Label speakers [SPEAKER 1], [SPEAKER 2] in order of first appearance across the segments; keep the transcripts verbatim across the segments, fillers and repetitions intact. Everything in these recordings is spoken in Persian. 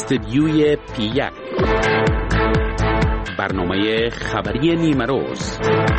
[SPEAKER 1] استدیوی پی یک، برنامه خبری نیمه روز.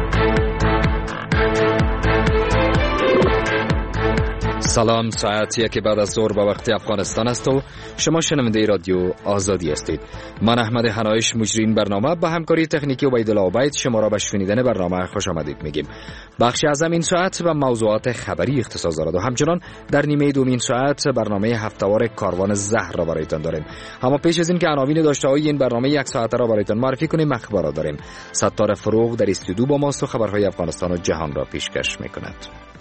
[SPEAKER 2] سلام، ساعت یک بعد از ظهر به وقت افغانستان است و شما شنونده رادیو آزادی هستید. من احمد حنایش مجری برنامه با همکاری تکنیکی عبیدالله عبید شما را به شنیدن برنامه خوش آمدید میگیم. بخشی از این ساعت به موضوعات خبری اختصاص دارد و همچنان در نیمه دومین ساعت برنامه هفته‌وار کاروان زهر را برایتان داریم. اما پیش از این که عناوین داشته‌های این برنامه یک ساعته را برایتان معرفی کنیم، اخبارات داریم. ستار فروغ در استودیو با ماست و خبرهای افغانستان و جهان را پیشکش میکند.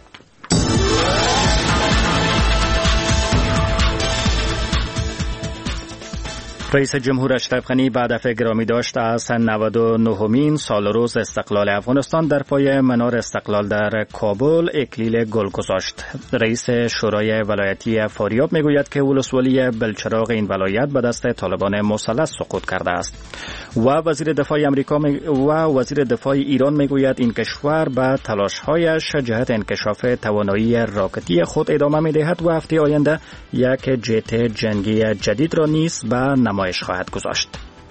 [SPEAKER 3] رئیس جمهور اشرف غنی به هدف گرامی داشت از نود و نهمین سال روز استقلال افغانستان در پای منار استقلال در کابل اکلیل گل گذاشت. رئیس شورای ولایتی فاریاب میگوید که ولسوالی بلچراغ این ولایت به دست طالبان مسلح سقوط کرده است و وزیر دفاع آمریکا و وزیر دفاع ایران میگوید این کشور به تلاش‌هایش جهت انکشاف توانایی راکتی خود ادامه میدهد و هفته آینده یک جت جنگی جدید را نیز به نمایش خواهد گذاشت.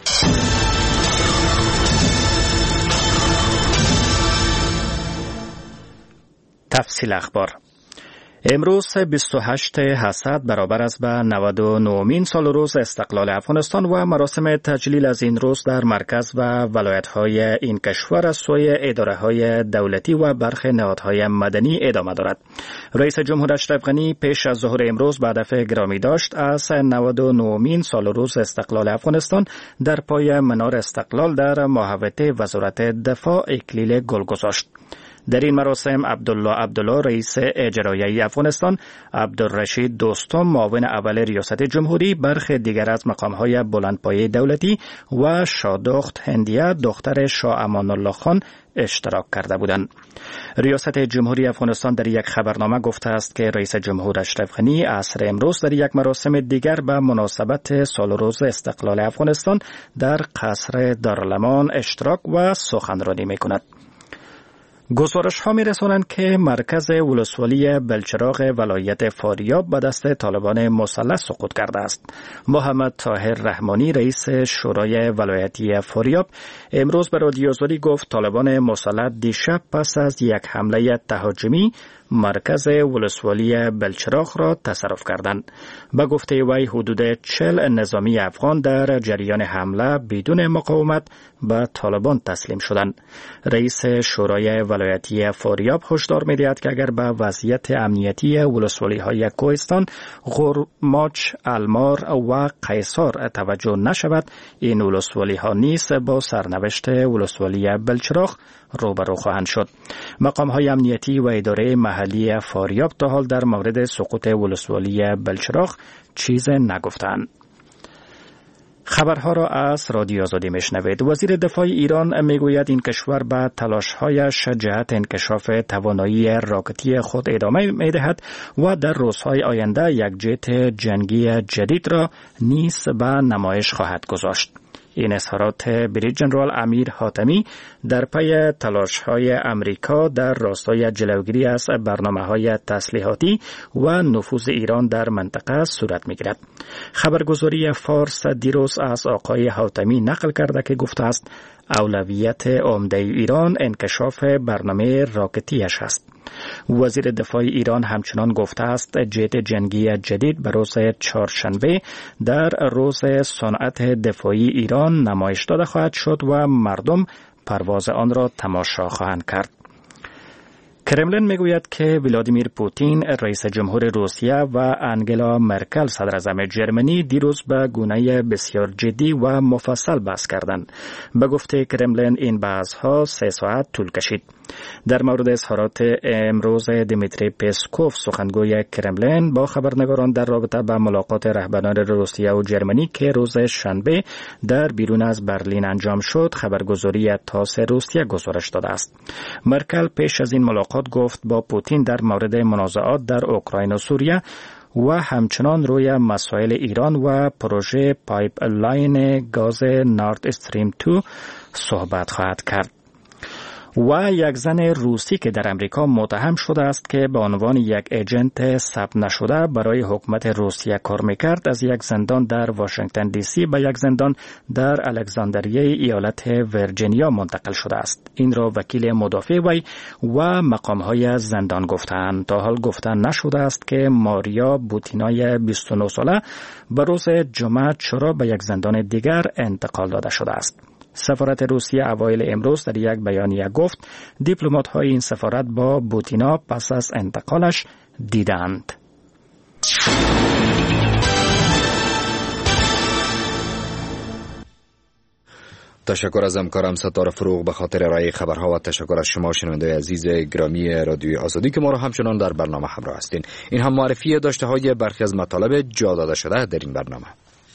[SPEAKER 3] تفصیل اخبار. امروز بیست و هشتم حسد برابر است به نود و نهمین سال روز استقلال افغانستان و مراسم تجلیل از این روز در مرکز و ولایت‌های این کشور از سوی اداره‌های دولتی و برخی نهادهای مدنی ادامه دارد. رئیس جمهور اشرف غنی پیش از ظهر امروز به هدف گرامی داشت از نود و نهمین سال روز استقلال افغانستان در پای منار استقلال در محوطه وزارت دفاع اکلیل گل گذاشت. در این مراسم عبدالله عبدالله رئیس اجرایی افغانستان، عبدالرشید دوستم معاون اول ریاست جمهوری، برخی دیگر از مقام‌های بلندپایه دولتی و شادخت هندیه دختر شاه امان الله خان اشتراک کرده بودند. ریاست جمهوری افغانستان در یک خبرنامه گفته است که رئیس جمهور اشرف غنی عصر امروز در یک مراسم دیگر به مناسبت سال روز استقلال افغانستان در قصر دارالامان اشتراک و سخنرانی می‌کند. گزارش ها می رسانند که مرکز ولسوالی بلچراغ ولایت فاریاب به دست طالبان مسلح سقوط کرده است. محمد طاهر رحمانی رئیس شورای ولایتی فاریاب امروز به رادیو آزادی گفت طالبان مسلح دیشب پس از یک حمله تهاجمی مرکز ولسوالی بلچراغ را تصرف کردند. به گفته وی حدود چهل نظامی افغان در جریان حمله بدون مقاومت به طالبان تسلیم شدند. رئیس شورای ولایتی فاریاب هشدار می‌دهد که اگر به وضعیت امنیتی ولسوالی‌های کوهستان، غرماچ، المار و قیصار توجه نشود، این ولسوالی‌ها نیز با سرنوشت ولسوالی بلچراغ روبرو خواهند شد. مقام‌های امنیتی و اداره محلی فاریاب تا حال در مورد سقوط ولسوالی بلچراغ چیز نگفتند. خبرها را از رادیو آزادی میشنوید. وزیر دفاع ایران میگوید این کشور به تلاش‌هایش جهت انکشاف توانایی راکتی خود ادامه میدهد و در روزهای آینده یک جت جنگی جدید را نیز به نمایش خواهد گذاشت. این اظهارات بریگیدیر جنرال امیر حاتمی در پی تلاش‌های امریکا در راستای جلوگیری از برنامه‌های تسلیحاتی و نفوذ ایران در منطقه صورت می‌گیرد. خبرگزاری فارس دیروز از آقای حاتمی نقل کرده که گفته است اولویت عمده ایران انکشاف برنامه راکتیش است. وزیر دفاع ایران همچنان گفته است جت جنگی جدید به روز چهارشنبه در روز صنعت دفاعی ایران نمایش داده خواهد شد و مردم پرواز آن را تماشا خواهند کرد. کرملین میگوید که ولادیمیر پوتین رئیس جمهور روسیه و انگلا مرکل صدراعظم جرمنی دیروز به گونه بسیار جدی و مفصل بحث کردند. به گفته کرملین این بحث‌ها سه ساعت طول کشید. در مورد اظهارات امروز دیمیتری پسکوف سخنگوی کرملین با خبرنگاران در رابطه با ملاقات رهبران روسیه و جرمنی که روز شنبه در بیرون از برلین انجام شد، خبرگزاری تاس روسیه گزارش داده است. مرکل پیش از این ملاقات گفت با پوتین در مورد منازعات در اوکراین و سوریه و همچنان روی مسائل ایران و پروژه پایپلاین گاز نورد استریم دو صحبت خواهد کرد. و یک زن روسی که در امریکا متهم شده است که به عنوان یک ایجنت ثبت نشده برای حکومت روسیه کار میکرد از یک زندان در واشنگتن دی سی به یک زندان در الکساندریه ایالت ویرجینیا منتقل شده است. این را وکیل مدافع وی و مقامهای زندان گفتند. تا حال گفته نشده است که ماریا بوتینای بیست و نه ساله به روز جمعه چرا به یک زندان دیگر انتقال داده شده است. سفارت روسیه اوایل امروز در یک بیانیه گفت دیپلمات‌های این سفارت با بوتینا پس از انتقالش دیدند.
[SPEAKER 2] تشکر از همکارم ستاره فروغ به خاطر ارائه خبرها و تشکر از شما شنونده عزیز گرامی رادیوی آزادی که ما را همچنان در برنامه همراه هستین. این هم معرفی داشته های برخی از مطالب جا داده شده در این برنامه.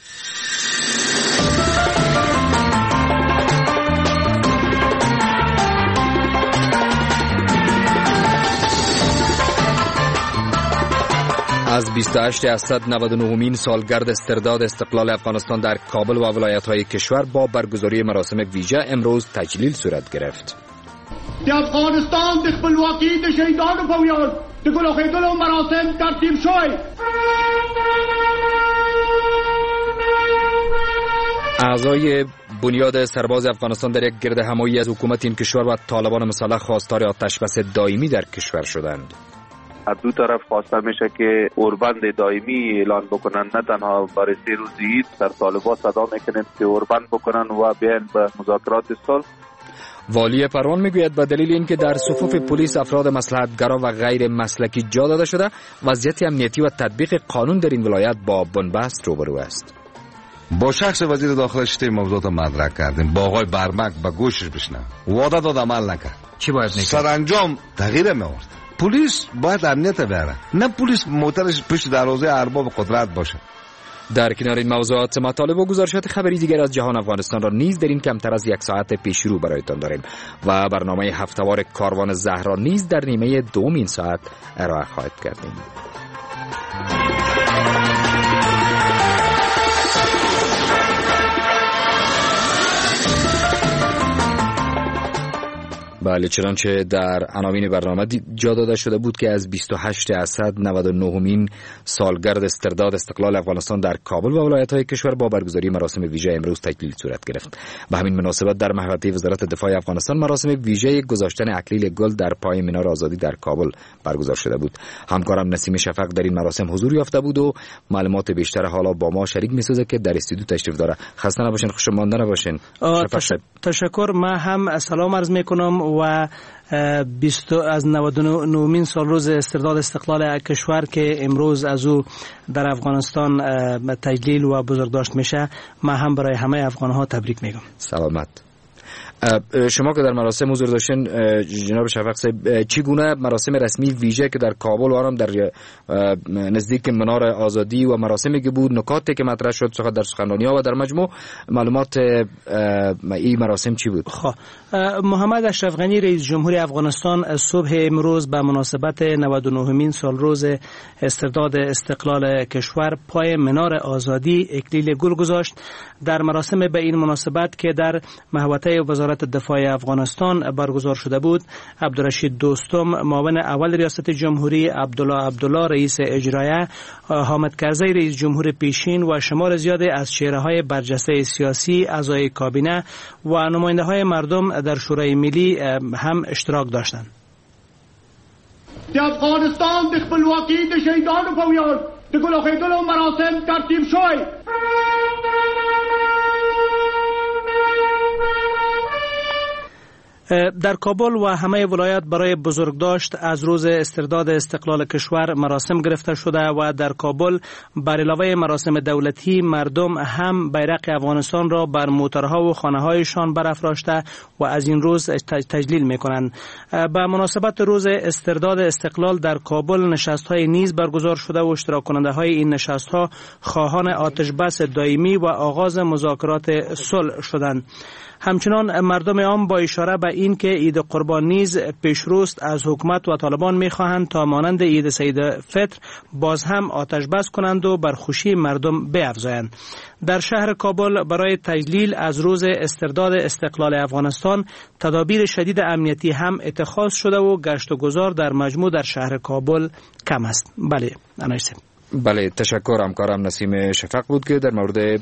[SPEAKER 2] از بیست و هشت از صد و نود و نهمین سالگرد استرداد استقلال افغانستان در کابل و ولایت‌های کشور با برگزاری مراسم ویژه امروز تجلیل صورت گرفت.
[SPEAKER 4] د افغانستان د خپلواکۍ د شهیدانو په ویاړ د ګلو خېدلو مراسم ترتیب شوی.
[SPEAKER 2] اعضای بنیاد سرباز افغانستان در یک گرد همایی از حکومت این کشور و طالبان مسلح خواستار آتش بس دائمی در کشور شدند.
[SPEAKER 5] از دو طرف خواسته میشه که اوربند دائمی اعلان بکنن، نه تنها برای سه روز عید. در طالبان صدا میکنیم که اوربند بکنن و بیان به مذاکرات صلح.
[SPEAKER 2] والی پروان میگوید به دلیل اینکه در صفوف پلیس افراد مصلحت‌گرا و غیر مسلکی جا داده شده، وضعیت امنیتی و تطبیق قانون در این ولایت با بنبست روبرو است.
[SPEAKER 6] با شخص وزیر داخله شده موضوعات مدرک کردیم. با آقای برمک به گوشش بشنم، وعده داد عمل نکرد.
[SPEAKER 2] چی باید میکرد؟
[SPEAKER 6] سرانجام تغییر می‌آورد. پلیس باید امنیت بیاره، نه پلیس موترش پشت دروازه ارباب قدرت باشه.
[SPEAKER 2] در کنار این موضوعات مطالب و گزارشات خبری دیگر از جهان افغانستان را نیز در این کمتر از یک ساعت پیش رو برایتان داریم و برنامه هفته‌وار کاروان زهرا نیز در نیمه دوم این ساعت ارائه خواهد کردیم. بله، چنانچه در عناوین برنامه جا داده شده بود که از بیست و هشت از صد و نود و نهمین سالگرد استرداد استقلال افغانستان در کابل و ولایت‌های کشور با برگزاری مراسم ویژه امروز تجلیل صورت گرفت. به همین مناسبت در محوطه وزارت دفاع افغانستان مراسم ویژه گذاشتن اکلیل گل در پای مینار آزادی در کابل برگزار شده بود. همکارم نسیم شفق در این مراسم حضور یافته بود و معلومات بیشتر حالا با ما شریک می‌سازه که در استودیو تشریف داره. خسته نباشین، خوش مانده نباشین.
[SPEAKER 7] تشکر. من هم سلام عرض می‌کنم و بیست از نود و نهمین سال روز استرداد استقلال کشور که امروز از او در افغانستان تجلیل و بزرگداشت میشه، من هم برای همه افغان‌ها تبریک میگم.
[SPEAKER 2] سلامت. شما که در مراسم حضور داشتین جناب شفق صاحب، چگونه مراسم رسمی ویژه که در کابل و آرام در نزدیک منار آزادی و مراسمی که بود، نکاتی که مطرح شد در سخنرانی‌ها و در مجموع معلومات این مراسم چی بود؟
[SPEAKER 7] خب محمد اشرف غنی رئیس جمهور افغانستان صبح امروز به مناسبت نود و نهمین سال روز استرداد استقلال کشور پای منار آزادی اکلیل گل گذاشت. در مراسم به این مناسبت که در محوطه وزارت دفاع افغانستان برگزار شده بود، عبدالرشید دوستم معاون اول ریاست جمهوری، عبدالله عبدالله رئیس اجرایه، حامد کرزی رئیس جمهور پیشین و شمار زیادی از چهره‌های برجسته سیاسی، اعضای کابینه و نماینده‌های مردم در شورای ملی هم اشتراک داشتند.
[SPEAKER 4] د افغانستان د خپلواکۍ د شهیدانو په ویاړ د ګلو خېدلو مراسم ترتیب شوی.
[SPEAKER 7] در کابل و همه ولایت برای بزرگداشت از روز استرداد استقلال کشور مراسم گرفته شده و در کابل بر علاوه مراسم دولتی مردم هم بیرق افغانستان را بر موترها و خانه‌هایشان برافراشته و از این روز تجلیل می‌کنند. به مناسبت روز استرداد استقلال در کابل نشست‌های نیز برگزار شده و اشتراک کننده‌های این نشست‌ها خواهان آتش بس دائمی و آغاز مذاکرات صلح شدند. همچنان مردم عام با اشاره به این که عید قربان نیز پیشروست از حکومت و طالبان می‌خواهند تا مانند عید سید فطر باز هم آتش بس کنند و بر خوشی مردم بیفزایند. در شهر کابل برای تجلیل از روز استرداد استقلال افغانستان تدابیر شدید امنیتی هم اتخاذ شده و گشت و گذار در مجموع در شهر کابل کم است. بله انایسه.
[SPEAKER 2] بله تشکر. همکارم نسیم شفق بود که در مورد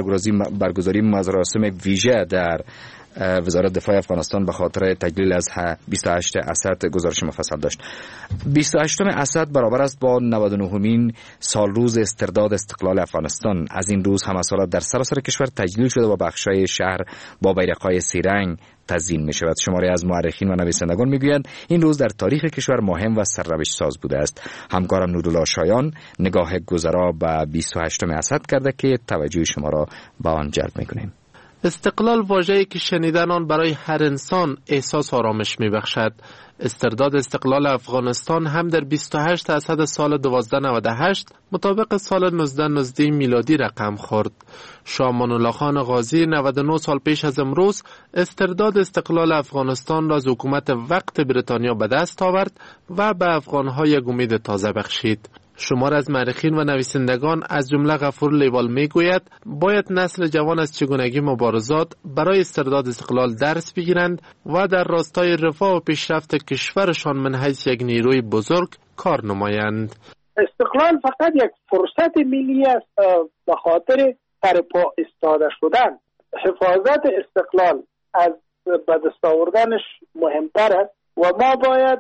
[SPEAKER 2] برگزاری مراسم ویژه در وزارت دفاع افغانستان به خاطر تجلیل از بیست و هشت اسد گزارش مفصل داشت. بیست و هشتم اسد برابر است با نود و نهمین سال روز استرداد استقلال افغانستان. از این روز همسالات در سراسر کشور تجلیل شده و بخشای شهر با بیرق‌های سه رنگ تزیین می شود. شماری از مورخین و نویسندگان می گویند این روز در تاریخ کشور مهم و سرنوشت ساز بوده است. همکارم نورالله شایان نگاه گذرا به بیست و هشتم اسد کرده که توجه شما را به آن جلب می کنیم.
[SPEAKER 8] استقلال واژه‌ای که شنیدن آن برای هر انسان احساس آرامش می‌بخشد. استرداد استقلال افغانستان هم در بیست و هشت اسد سال دوازده نود و هشت مطابق سال نوزده نوزده میلادی رقم خورد. شاه امان الله خان غازی نود و نه سال پیش از امروز استرداد استقلال افغانستان را از حکومت وقت بریتانیا به دست آورد و به افغان‌ها یک امید تازه بخشید. شمار از مورخین و نویسندگان از جمله غفور لیوال میگوید باید نسل جوان از چگونگی مبارزات برای استرداد استقلال درس بگیرند و در راستای رفاه و پیشرفت کشورشان من حیث یک نیروی بزرگ کار نمایند.
[SPEAKER 9] استقلال فقط یک فرصت ملی است به خاطر سرپا ایستاده شدن. حفاظت استقلال از به دست آوردنش مهمتر است و ما باید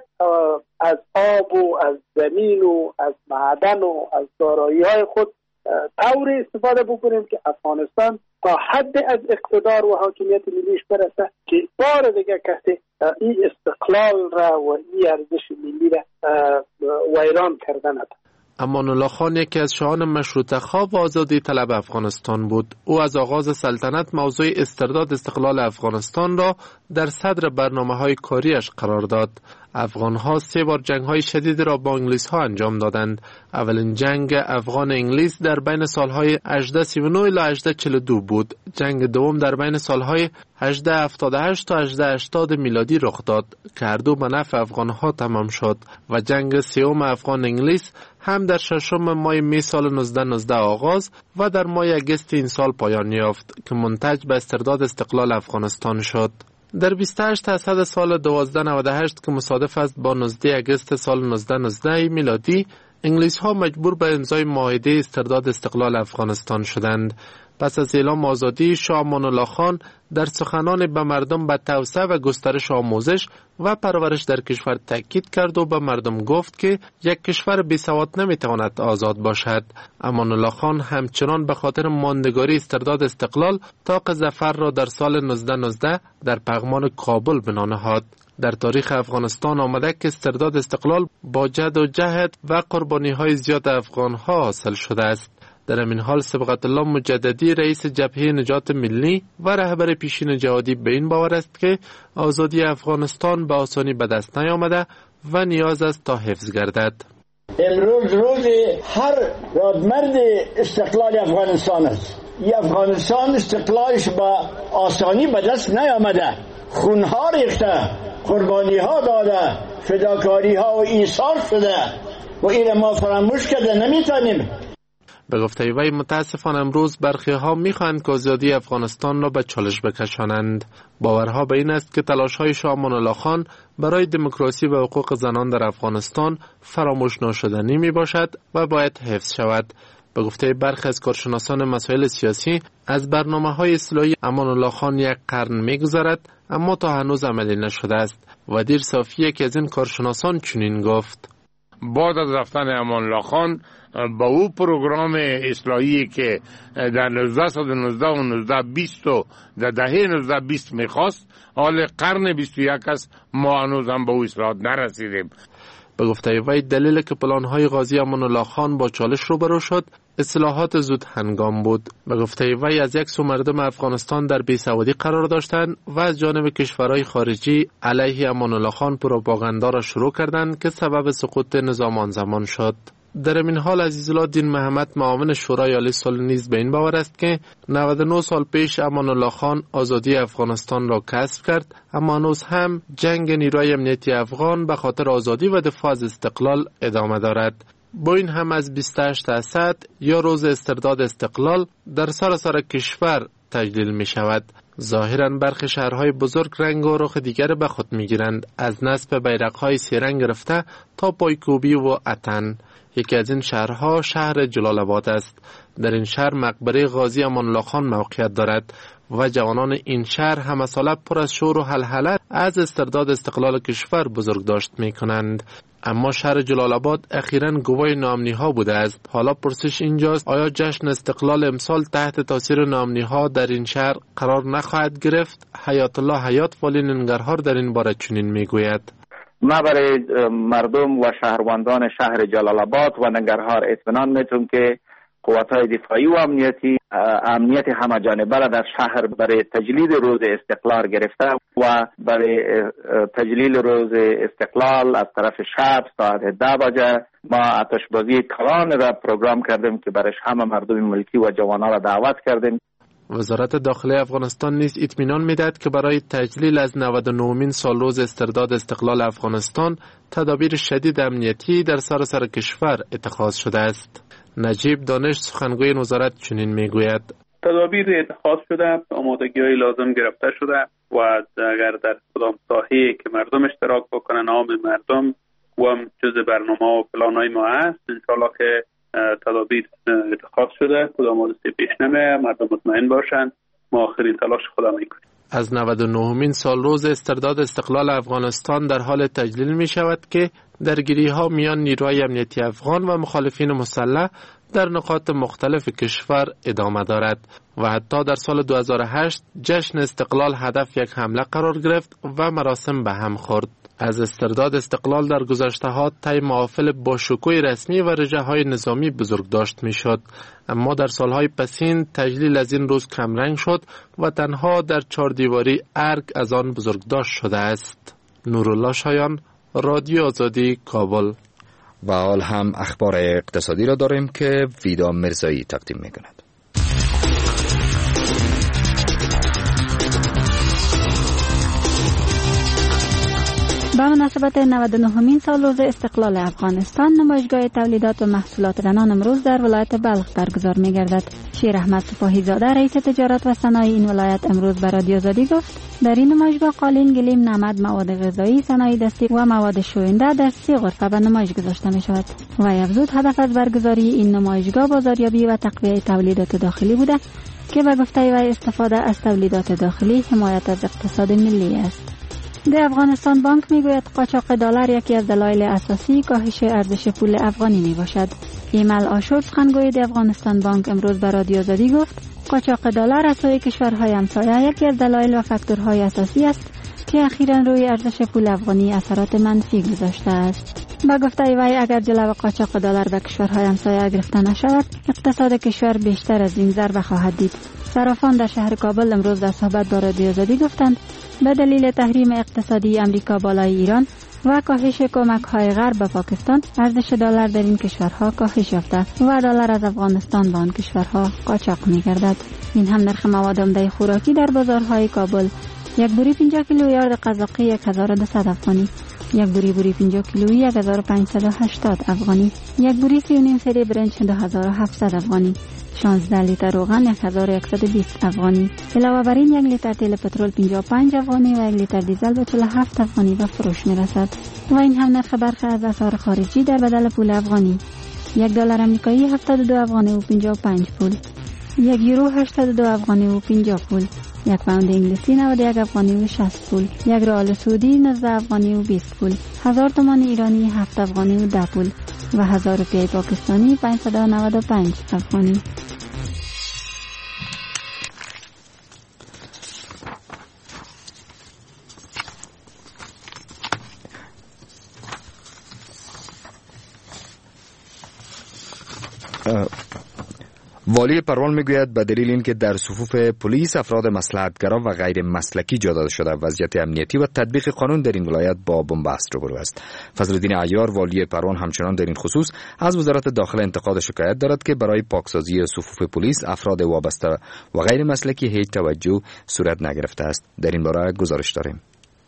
[SPEAKER 9] از آب و از زمین و از معدن و از دارایی‌های خود طوری استفاده بکنیم که افغانستان تا حد از اقتدار و حاکمیت ملیش برسه که بار دیگه کسی این استقلال را و این ارزش ملی را ویران کرده نداره.
[SPEAKER 8] امان الله خان یکی از شاهان مشروطه خواه و آزادی طلب افغانستان بود. او از آغاز سلطنت موضوع استرداد استقلال افغانستان را در صدر برنامه‌های کاریش قرار داد. افغان‌ها سه بار جنگ‌های شدید را با انگلیس‌ها انجام دادند. اولین جنگ افغان انگلیس در بین سال‌های هجده سی و نه الی هجده چهل و دو بود. جنگ دوم در بین سال‌های هجده هفتاد و هشت تا هجده هشتاد میلادی رخ داد که هر دو به نفع افغان‌ها تمام شد و جنگ سوم افغان انگلیس هم در ششم ماه می سال نوزده نوزده آغاز و در ماه اگست این سال پایان یافت که منتج به استرداد استقلال افغانستان شد. در بیست و هشت اسد سال دوازده نود و هشت که مصادف است با نوزده اگست سال نوزده نوزده میلادی، انگلیس ها مجبور به امضای معاهده استرداد استقلال افغانستان شدند. پس از اعلام آزادی، شاه امان الله خان در سخنان به مردم به توسعه و گسترش آموزش و پرورش در کشور تاکید کرد و به مردم گفت که یک کشور بی سواد نمیتواند آزاد باشد. امان الله خان همچنان به خاطر ماندگاری استرداد استقلال طاق ظفر را در سال نوزده نوزده در پغمان کابل بنا نهاد. در تاریخ افغانستان آمده که استرداد استقلال با جد و جهد و قربانی های زیاد افغان ها حاصل شده است. در این حال صبغت الله مجددی رئیس جبهه نجات ملی و رهبر پیشین جهادی به این باور است که آزادی افغانستان به آسانی به دست نیامده و نیاز است تا حفظ گردد.
[SPEAKER 10] امروز روز هر رادمرد استقلال افغانستان است. این افغانستان استقلالش با آسانی به دست نیامده. خونها ریخته، قربانی ها داده، فداکاری ها و ایثار شده و این ما فراموش کرده نمیتونیم.
[SPEAKER 8] به گفته وی متاسفانه امروز برخی ها میخواهند که آزادی افغانستان را به چالش بکشانند. باورها به این است که تلاش های شاه امان الله خان برای دموکراسی و حقوق زنان در افغانستان فراموش ناشدنی می باشد و باید حفظ شود. به گفته برخی از کارشناسان مسائل سیاسی از برنامه‌های اصلاحی امان الله خان یک قرن می‌گذرد اما تا هنوز عملی نشده است. و دیر صافیه که از این کارشناسان چنین گفت:
[SPEAKER 11] بعد از رفتن امان الله خان با او پروگرام اصلاحی که در نوزده نوزده و نوزده بیست و در دهه نوزده بیست میخواست، حال قرن بیست و یک است، ما هنوز هم به او اصلاحات نرسیدیم.
[SPEAKER 8] به گفته وی دلیل که پلان‌های غازی امان الله خان با چالش روبرو شد اصلاحات زود هنگام بود. به گفته وی از یک سو مردم افغانستان در بیسوادی قرار داشتند و از جانب کشورهای خارجی علیه امان الله خان پروپاگاندا را شروع کردند که سبب سقوط نظام آن زمان شد. در این حال عزیزالله دین محمد معاون شورای عالی صلح نیز به این باور است که نود و نه سال پیش امان الله خان آزادی افغانستان را کسب کرد، اما هنوز هم جنگ نیروی امنیتی افغان به خاطر آزادی و دفاع از استقلال ادامه دارد. با این هم از بیست و هشت اسد یا روز استرداد استقلال در سراسر کشور تجلیل می شود. ظاهراً برخی شهرهای بزرگ رنگ و رخ دیگر به خود می گیرند، از نصب بیرق‌های سه رنگ گرفته تا پایکوبی و اتن. یکی از این شهرها شهر جلال آباد است. در این شهر مقبره غازی امان الله خان موقعیت دارد و جوانان این شهر همه ساله پر از شور و هلهله از استرداد استقلال کشور بزرگ داشت می کنند. اما شهر جلال آباد اخیراً گواه ناامنی ها بوده است. حالا پرسش اینجاست آیا جشن استقلال امسال تحت تاثیر ناامنی ها در این شهر قرار نخواهد گرفت؟ حیات الله حیات والی ننگرهار در این باره چنین میگوید:
[SPEAKER 12] ما برای مردم و شهروندان شهر جلال آباد و ننگرهار اطمینان میتونم که قوت‌های دفاعی و امنیتی امنیت همه جانبه را در شهر برای تجلیل روز استقلال گرفته و برای تجلیل روز استقلال از طرف شب ساعت ده بجه ما آتشبازی کلان را پروگرام کردیم که برای همه مردم ملکی و جوانان را دعوت کردیم.
[SPEAKER 8] وزارت داخلی افغانستان نیز اطمینان می‌دهد که برای تجلیل از نود و نهمین سالروز استرداد استقلال افغانستان تدابیر شدید امنیتی در سراسر کشور اتخاذ شده است. نجیب دانش سخنگوی وزارت چنین میگوید:
[SPEAKER 13] تدابیر اتخاذ شده، آمادگی‌های لازم گرفته شده و اگر در کدام ساحه‌ای که مردم اشتراک بکنن، عام مردم و هم جزء برنامه و پلان‌های ما هست، انشاءالله که تدابیر اتخاذ شده، کدام حادثه پیش نمیاد، مردم مطمئن باشند. ما آخرین تلاش خودمون میکنیم.
[SPEAKER 8] از نود و نهمین سالروز استرداد استقلال افغانستان در حال تجلیل می شود که درگیری ها میان نیروهای امنیتی افغان و مخالفین مسلح در نقاط مختلف کشور ادامه دارد و حتی در سال دو هزار و هشت جشن استقلال هدف یک حمله قرار گرفت و مراسم به هم خورد. از استرداد استقلال در گذشته ها طی محافل با شکوه رسمی و رژه های نظامی بزرگ داشت می شد، اما در سالهای پسین تجلیل از این روز کمرنگ شد و تنها در چهار دیواری ارگ از آن بزرگ داشت شده است. نورالله شایان، رادیو آزادی، کابل.
[SPEAKER 2] و حال هم اخبار اقتصادی را داریم که ویدا مرزایی تقدیم می کند.
[SPEAKER 14] به مناسبت نود و نهمین سالروز استقلال افغانستان، نمایشگاه تولیدات و محصولات نان امروز در ولایت بلخ برگزار می گردد. شیر احمد سپاهی زاده رئیس تجارت و صنایع این ولایت امروز به رادیو آزادی گفت در این نمایشگاه قالین، گلیم، نمد، مواد غذایی، صنایع دستی و مواد شوینده در سی غرفه به نمایش گذاشته می شود. و افزود هدف از برگزاری این نمایشگاه بازاریابی و تقویت تولیدات داخلی بوده که به گفته وی استفاده از تولیدات داخلی حمایت از اقتصاد ملی است. د افغانستان بانک میگوید قاچاق دلار یکی از دلایل اساسی کاهش ارزش پول افغانی می باشد. ایمل آشور سخنگوی د افغانستان بانک امروز به رادیو آزادی گفت قاچاق دلار از سوی کشورهای همسایه یکی از دلایل و فاکتورهای اساسی است که اخیراً روی ارزش پول افغانی اثرات منفی گذاشته است. با گفته وی اگر جلو قاچاق دلار به کشورهای همسایه گرفته نشود، اقتصاد کشور بیشتر از این ضربه خواهد دید. صرافان در شهر کابل امروز در صحبت با رادیو آزادی گفتند به دلیل تحریم اقتصادی امریکا بالای ایران و کاهش کمک‌های غرب به پاکستان، ارزش دلار در این کشورها کاهش یافته و دلار از افغانستان به آن کشورها قاچاق می‌گردد. این هم نرخ مواد عمده خوراکی در بازارهای کابل: یک بوری پنجاه کیلو یارد قزاقی یک هزار و دویست افغانی، یک بوری بوری پنجاه کیلویی یک هزار و پانصد و هشتاد افغانی، یک بوری سی و نیم سری برنج دو هزار و هفتصد افغانی، شانزده لیتر روغن یک هزار و صد و بیست افغانی. علاوه بر این یک لیتر تیل پترول پنجاه و پنج افغانی و یک لیتر دیزل به چهل و هفت افغانی به فروش میرسد. و این هم نرخ برخی از اسعار خارجی در بدل پول افغانی: یک دلار آمریکایی هفتاد و دو افغانی و پنجاه و پنج پول، یک یورو هشتاد و دو افغانی و پنجاه پول، یک پوند انگلیسی نود و یک افغانی و شصت پول، یک ریال سعودی نوزده افغانی و بیست پول، هزار تومان ایرانی هفت افغانی و ده پول و هزار روپیه پاکستانی پانصد و نود و پنج افغانی.
[SPEAKER 2] والی پروان میگوید به دلیل اینکه در صفوف پلیس افراد مصلحتگرا و غیر مسلکی جا داده شده، وضعیت امنیتی و تطبیق قانون در این ولایت با بنبست روبرو است. فضلالدین عیار والی پروان همچنان در این خصوص از وزارت داخله انتقاد شکایت دارد که برای پاکسازی صفوف پلیس افراد وابسته و غیر مسلکی هیچ توجه صورت نگرفته است. در این باره گزارش داریم.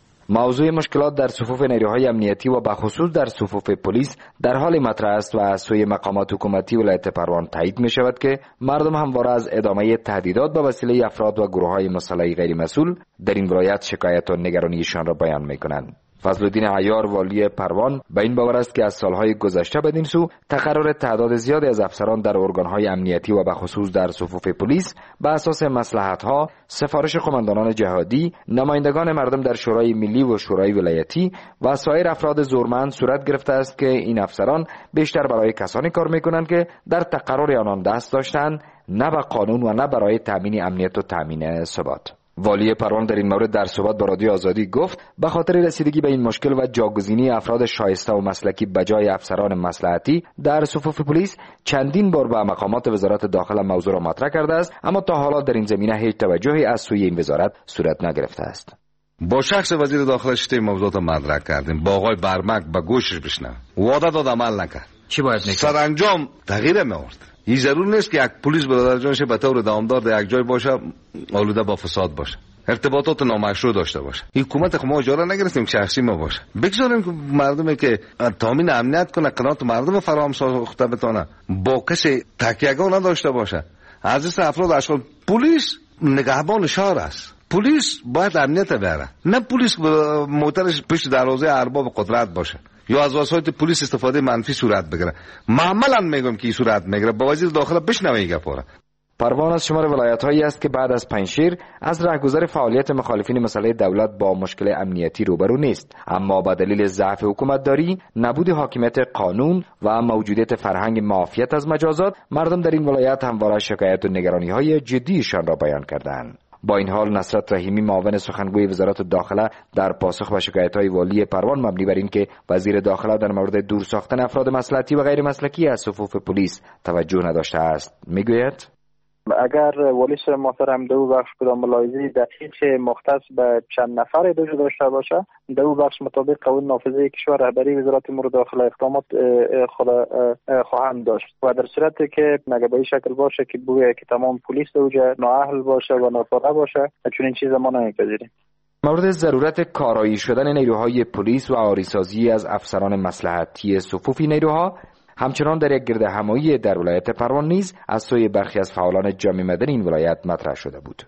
[SPEAKER 2] موضوع مشکلات در صفوف نیروهای امنیتی و بخصوص در صفوف پلیس در حال مطرح است و از سوی مقامات حکومتی ولایت پروان تایید می شود که مردم همواره از ادامه تهدیدات به وسیله افراد و گروه‌های مسلح غیر مسئول در این ولایت شکایت و نگرانیشان را بیان می کنند. فضلالدین عیار والی پروان به این باور است که از سالهای گذشته بدین سو تقرر تعداد زیادی از افسران در ارگانهای امنیتی و بخصوص در صفوف پلیس به اساس مصلحت‌ها، سفارش قماندانان جهادی، نمایندگان مردم در شورای ملی و شورای ولایتی و سایر افراد زورمند صورت گرفته است که این افسران بیشتر برای کسانی کار می‌کنند که در تقرر آنان دست داشتند، نه به قانون و نه برای تامین امنیت و تامین ثبات. والی پروان در این مورد در صحبت با رادیو آزادی گفت به خاطر رسیدگی به این مشکل و جاگزینی افراد شایسته و مسلکی بجای افسران مصلحتی در صفوف پلیس چندین بار به مقامات وزارت داخله موضوع را مطرح کرده است، اما تا حالا در این زمینه هیچ توجهی از سوی این وزارت صورت نگرفته است.
[SPEAKER 6] با شخص وزیر داخله شته موضوعات مطرح کردیم، با آقای برمک به گوشش بشنوه، وعده داد عمل نکرد.
[SPEAKER 2] چی باید میکنه؟
[SPEAKER 6] سرانجام تغییر می‌آورد. این ضرور نیست که یک پلیس برادر جانش به طور دامدار در یک جای باشه آلوده با فساد باشه، ارتباطات نامشروع داشته باشه. این حکومت خو ما اجاره نگرفتیم شخصی ما باشه. بگذاریم که مردمی که تامین امنیت کنه، قناعت مردم فراهم ساخته بتونه، با کسی تکیه‌گاه نداشته باشه. عزیز افراد اشغال، پلیس نگهبان شهر است. پلیس باید امنیت بیاره، نه پلیس موترش پشت دروازه ارباب قدرت باشه یا از وسایل پلیس استفاده منفی صورت بگیره. معمولا میگم که این صورت میگیره. با وزیر داخله بشنوید گپا.
[SPEAKER 2] پروان از شمار ولایت‌هایی است که بعد از پنجشیر از رهگذر فعالیت مخالفین مسئله دولت با مشکل امنیتی روبرو نیست، اما با دلیل ضعف حکومتداری، نبود حاکمیت قانون و موجودیت فرهنگ معافیت از مجازات، مردم در این ولایت همواره شکایت و نگرانی‌های جدیشان را بیان کردند. با این حال نصرت رحیمی معاون سخنگوی وزارت داخله در پاسخ به شکایت‌های والی پروان مبنی بر این که وزیر داخله در مورد دور ساختن افراد مصلحتی و غیر مسلکی از صفوف پلیس توجه نداشته است میگوید:
[SPEAKER 9] اگر والی محترم دو بخش کدام ملاحظه دقیق مختص به چند نفر دوجه داشته باشه، دو بخش مطابق قانون نافذه کشور رهبری وزارت امور داخله اقدامات خواهند داشت و در صورتی که مگه به این شکل باشه که بویه که تمام پلیس دوجه نااهل باشه و ناکاره باشه، چون این چیز ما نمیپذیریم.
[SPEAKER 2] مورد ضرورت کارایی شدن نیروهای پلیس و آریسازی از افسران مصلحتی صفوفی نیروها همچنان در یک گرد همایی در ولایت پروان نیز از سوی برخی از فعالان جامعه مدنی این ولایت مطرح شده بود.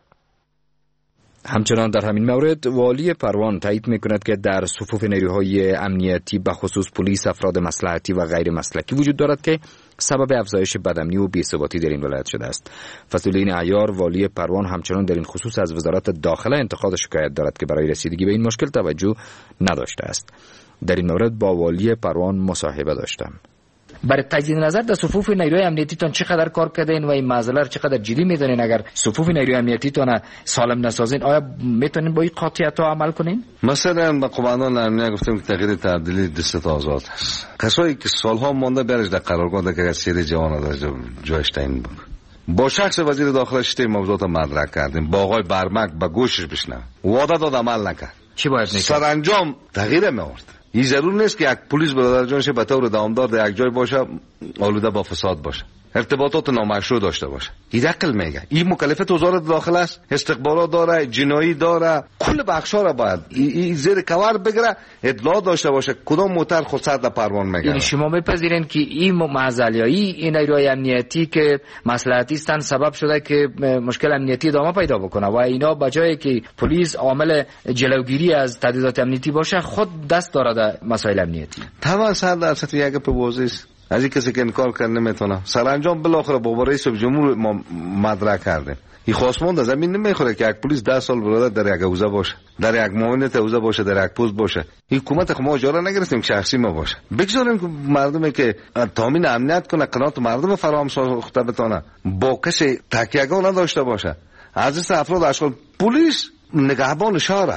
[SPEAKER 2] همچنان در همین مورد والی پروان تایید می‌کند که در صفوف نیروهای امنیتی بخصوص پلیس افراد مصلحتی و غیر مسلکی وجود دارد که سبب افزایش بدامنی و بی‌ثباتی در این ولایت شده است. فضلالدین عیار والی پروان همچنان در این خصوص از وزارت داخله انتقاد شکایت دارد که برای رسیدگی به این مشکل توجه نداشته است. در این مورد با والی پروان مصاحبه داشتم.
[SPEAKER 15] برای تجدید نظر در صفوف نیروی امنیتی تان چقدر کار کردین و این معضله چقدر جدی میدونین؟ اگر صفوف نیروی امنیتی تان سالم نسازین، آیا میتونین با این قاطعیت عمل کنین؟
[SPEAKER 6] مثلا با قماندان امنیت گفتم که تغییر تعدیلی دست آزاد است. کسایی که سالها مونده برش در قرارگاه در سری جوان در جایش تعیین بود. با شخص وزیر داخله شته موضوعات مطرح کردیم، با آقای برمک به گوشش بشنوه، وعده داد عمل نکرد.
[SPEAKER 2] چی باید میکنه؟
[SPEAKER 6] سرانجام تغییر می‌آورد. این ضرور نیست که یک پلیس برادر جانش به طور دامدار در یک جای باشه آلوده با فساد باشه، ارتباطات نامشروع داشته باشه. این عقل میگه. این مکلفیت وزارت داخله است، استخبارات داره، جنایی داره، کل بخشا را باید این زیر کور بگیره، اطلاع داشته باشه کدام موتر خود سر در پروان میگه.
[SPEAKER 15] یعنی شما میپذیرین که این معضلیایی این نیروهای امنیتی که مصلحتی هستن سبب شده که مشکل امنیتی ادامه پیدا بکنه و اینا بجای که پلیس عامل جلوگیری از تهدیدات امنیتی باشه خود دست داره در مسائل امنیتی؟
[SPEAKER 6] تمام صد درصد یک په واضح از این کسی که انکار کرد نمیتونه. سرانجام بالاخره با رئیس جمهور ما مطرح کردیم. این خواستمند از زمین نمیخوره که یک پلیس ده سال برادر در یک حوزه باشه، در یک معاونت حوزه باشه، در یک پست باشه. این حکومت خو ما اجاره نگرفتیم شخصی ما باشه. بگذاریم که مردمی که تامین امنیت کنه، قناعت مردم فراهم ساخته بتونه، با کسی تکیه‌گاه نداشته باشه. عزیز افراد اشغال، پلیس نگهبان شهر است.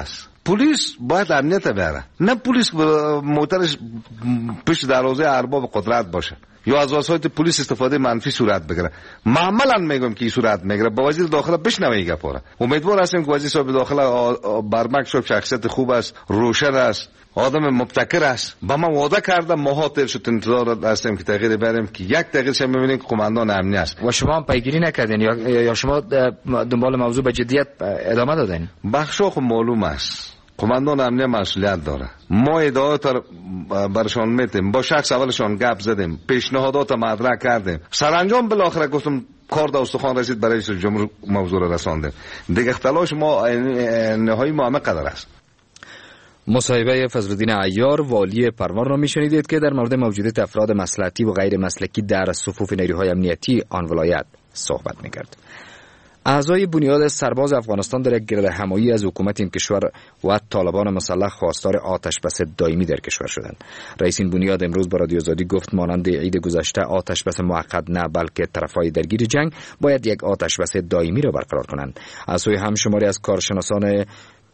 [SPEAKER 6] پلیس باید امنیت بیاره، نه پلیس موترش پشت دروازه ارباب قدرت باشه یا از وسایل پلیس استفاده منفی صورت بگیره. معمولا میگم که این صورت میگیره. با وزیر داخله بشنوی گپاره. امیدوار هستیم که وزیر صاحب داخله برمک شب شخصیت خوب است، روشن است، آدم مبتکر است. با ما وعده کرده ماها تیر شد انتظار هستیم که تغییر بریم که یک تغییرش میبینیم که قماندان امنی است.
[SPEAKER 15] و شما هم پیگیری نکردین یا یا شما دنبال موضوع به جدیت ادامه دادین؟
[SPEAKER 6] بخشا خب معلوم است قماندان امنی مسئولیت داره. ما ادعایات برشان میتیم، با شخص اولشان گپ زدیم، پیشنهادات مطرح کردیم، سرانجام بالاخره گفتم کار دا استخوان رسید برای رئیس جمهور موضوع را رساندیم. دیگه تلاش ما نهایی ما همه قدر است.
[SPEAKER 2] مصاحبه فضلالدین عیار والی پروان را میشنیدید که در مورد موجودیت افراد مصلحتی و غیر مسلکی در صفوف نیروهای امنیتی آن ولایت صحبت میکرد. اعضای بنیاد سرباز افغانستان در گرد همایی از حکومت این کشور و طالبان مسلح خواستار آتش بس دائمی در کشور شدند. رئیس این بنیاد امروز با رادیو آزادی گفت مانند عید گذشته آتش بس موقت نه، بلکه طرفای درگیر جنگ باید یک آتش بس دائمی را برقرار کنند. از سوی هم شماری از کارشناسان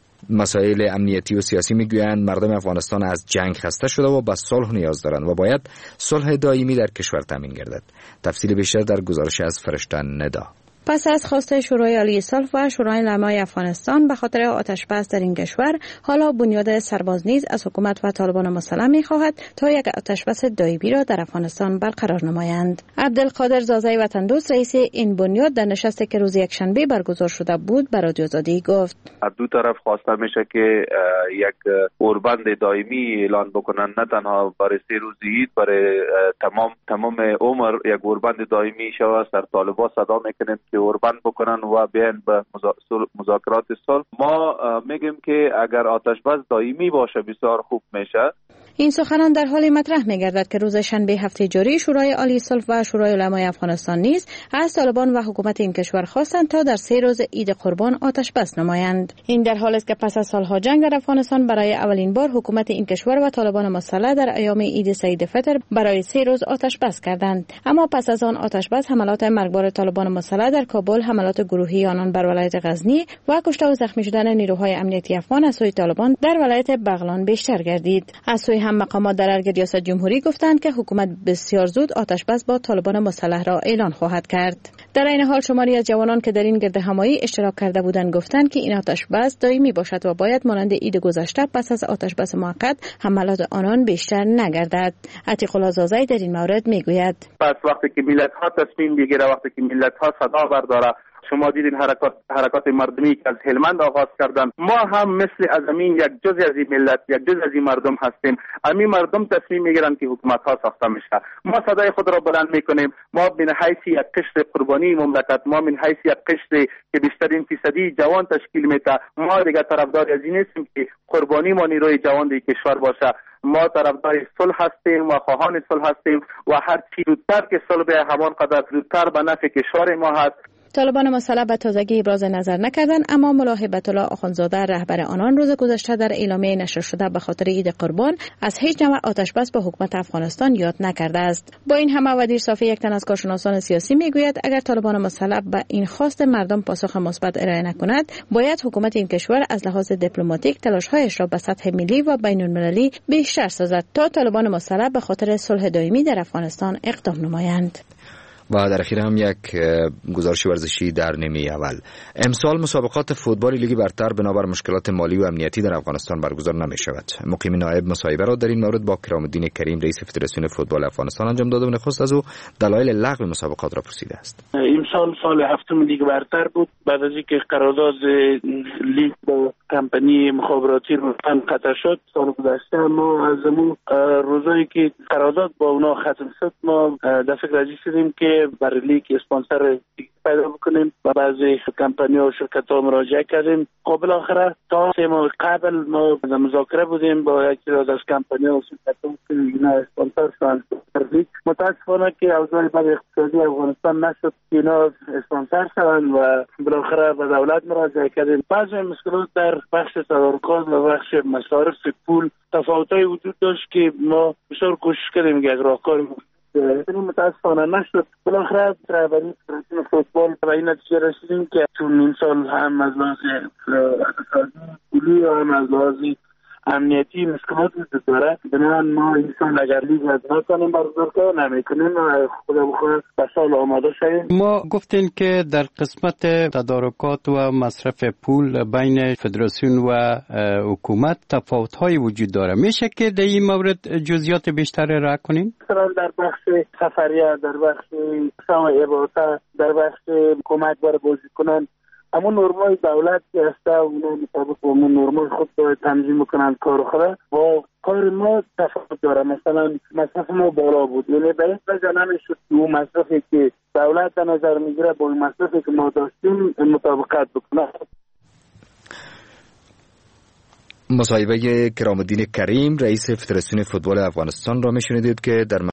[SPEAKER 2] مسائل امنیتی و سیاسی میگویند مردم افغانستان از جنگ خسته شده و به صلح نیاز دارند و باید صلح دائمی در کشور تامین گردد. تفصیل بیشتر در گزارش از فرشته ندا.
[SPEAKER 16] پس از خواست شورای عالی صلح و شورای علمای افغانستان به خاطر آتش بس در این کشور، حالا بنیاد سرباز نیز از حکومت و طالبان مسلح می‌خواهد تا یک آتش بس دائمی را در افغانستان برقرار نمایند. عبدالقادر زازای وطن دوست رئیس این بنیاد در نشستی که روز یکشنبه برگزار شده بود به رادیو آزادی گفت
[SPEAKER 5] از دو طرف خواسته میشه که یک اوربند دائمی اعلان بکنن، نه تنها برای سه روز عید، برای تمام تمام عمر یک اوربند دائمی شود. سر طالبان صدا میکنیم که اوربند بکنن و بیان به مذاکرات صلح. ما میگیم که اگر آتش بس دائمی باشه بسیار خوب میشه.
[SPEAKER 16] این سخنان در حال مطرح می‌گردد که روز شنبه هفته جاری شورای عالی صلح و شورای علمای افغانستان نیز از طالبان و حکومت این کشور خواستند تا در سه روز عید قربان آتش بس نمایند. این در حالی است که پس از سالها جنگ در افغانستان برای اولین بار حکومت این کشور و طالبان مسلح در ایام عید سعید فطر برای سه روز آتش بس کردند. اما پس از آن آتش بس حملات مرگبار طالبان مسلح در کابل، حملات گروهی آنان بر ولایت غزنی و کشته و زخمی شدن نیروهای امنیتی افغان از سوی طالبان در ولایت بغلان بیشتر گردید. از سوی هم مقامات در ارگ ریاست جمهوری گفتند که حکومت بسیار زود آتش بس با طالبان مسلح را اعلان خواهد کرد. در این حال شماری از جوانان که در این گرد همایی اشتراک کرده بودند گفتند که این آتش بس دائمی باشد و باید مانند عید گذشته پس از آتش بس موقت حملات آنان بیشتر نگردد. عتیق الله زازای در این مورد میگوید
[SPEAKER 12] پس وقتی که ملت ها تصمیم بگیره، وقتی که ملت ها صدا برداره، شما دیدین حرکات حرکات مردمی که از هلمند آغاز کردن، ما هم مثل از همین یک جزء از این ملت، یک جزء از این مردم هستیم. همین مردم تصمیم میگیرن که حکومت ها ساخته میشه. ما صدای خود را بلند میکنیم. ما من حیث یک قشر قربانی مملکت، ما من حیث یک قشر که بیشترین فیصدی جوان تشکیل میده، ما دیگه طرفدار از این نیستیم که قربانی ما نیروی جوان در کشور باشه. ما طرفدار صلح هستیم و خواهان صلح هستیم و هر چی زودتر که صلح به همان قدر زودتر به نفع کشور ما هست.
[SPEAKER 16] طالبان مسلح به تازگی ابراز نظر نکردند، اما ملا هیبت الله آخوندزاده رهبر آنان روز گذشته در اعلامیه نشر شده به خاطر عید قربان از هیچ نوع آتش بس به حکومت افغانستان یاد نکرده است. با این همه ودیر صافی یک تن از کارشناسان سیاسی میگوید اگر طالبان مسلح به این خواست مردم پاسخ مثبت ارائه نکند، باید حکومت این کشور از لحاظ دیپلماتیک تلاش‌هایش را به سطح ملی و بین‌المللی بیشتر سازد تا طالبان مسلح به خاطر صلح دائمی در افغانستان اقدام نمایند.
[SPEAKER 2] و در اخیر هم یک گزارش ورزشی در نیمه اول. امسال مسابقات فوتبال لیگ برتر بنابر مشکلات مالی و امنیتی در افغانستان برگزار نمی شود. مقیم نایب مصاحبه را در این مورد با کرام الدین کریم رئیس فدراسیون فوتبال افغانستان انجام داده و نخست از او دلایل لغو مسابقات را پرسیده است.
[SPEAKER 17] امسال سال هفتم لیگ برتر بود بعد از اینکه قرارداد لیگ با کمپانی مخابراتی روتن قطع شد سال گذشته. ما از اون روزایی که قرارداد با اونا ختم شد ما در فکر از شدیم که برای لیگ اسپانسر پیدا بکنیم و بعضی کمپانی‌ها و شرکت‌ها مراجعه کردیم. قابل آخره تا سه ماه قبل ما در مذاکره بودیم با یکی از کمپانی‌ها و شرکت‌ها که اینا اسپانسر شدن لیگ. متأسفانه که اوضاع بعد اقتصادی افغانستان نشد که اینا اسپانسر شدن و بالاخره به دولت مراجعه کردیم. بعضی مشکلات در بخش تدارکات و بخش مصارف پول تفاوت‌های وجود داشت که ما بسیار کوشش کردیم که یک راهکار این متاسفانه نشد. بالاخره رهبری فدراسیون فوتبال به این نتیجه رسیدیم که چون نیم سال هم از لحاظ اقتصادی پولی و هم از لحاظ امنیتی مشکلات وجود داره، بنابراین ما این سال اگر لیگ از نکنیم برگزار کنیم نمیکنیم و خدا بخواد به سال آماده شویم.
[SPEAKER 18] ما گفتین که در قسمت تدارکات و مصرف پول بین فدراسیون و حکومت تفاوت‌های وجود داره، میشه که در این مورد جزئیات بیشتر را کنین؟
[SPEAKER 17] مثلا در بخش سفریه، در بخش سوای اباطه، در بخش کمک بر بازیکنان، اما نرمای دولت که هسته اونا مطابق اون نرمای خود باید تنظیم کنند کار خود و کار ما تفاوت داره. مثلا مصرف ما بالا بود، یعنی به این وجه نمیشد که اون مصرفی که دولت در نظر میگیره با این مصرفی که ما داشتیم مطابقت بکنه.
[SPEAKER 2] مصاحبه کرام الدین کریم رئیس فدراسیون فوتبال افغانستان را میشنیدید که در